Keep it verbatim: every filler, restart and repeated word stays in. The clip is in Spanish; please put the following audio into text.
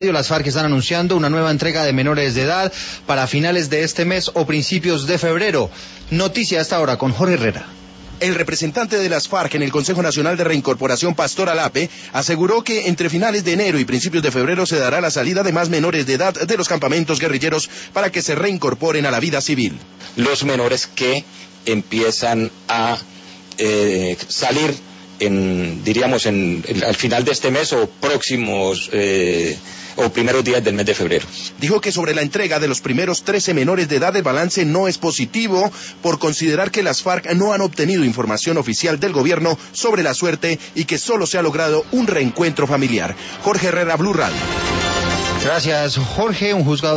Las FARC están anunciando una nueva entrega de menores de edad para finales de este mes o principios de febrero. Noticia hasta ahora con Jorge Herrera. El representante de las FARC en el Consejo Nacional de Reincorporación, Pastor Alape, aseguró que entre finales de enero y principios de febrero se dará la salida de más menores de edad de los campamentos guerrilleros para que se reincorporen a la vida civil. Los menores que empiezan a eh, salir en, diríamos, en, en, al final de este mes o próximos eh, o primeros días del mes de febrero. Dijo que sobre la entrega de los primeros trece menores de edad el balance no es positivo por considerar que las FARC no han obtenido información oficial del gobierno sobre la suerte y que solo se ha logrado un reencuentro familiar. Jorge Herrera, Blue Radio. Gracias, Jorge. Un juzgado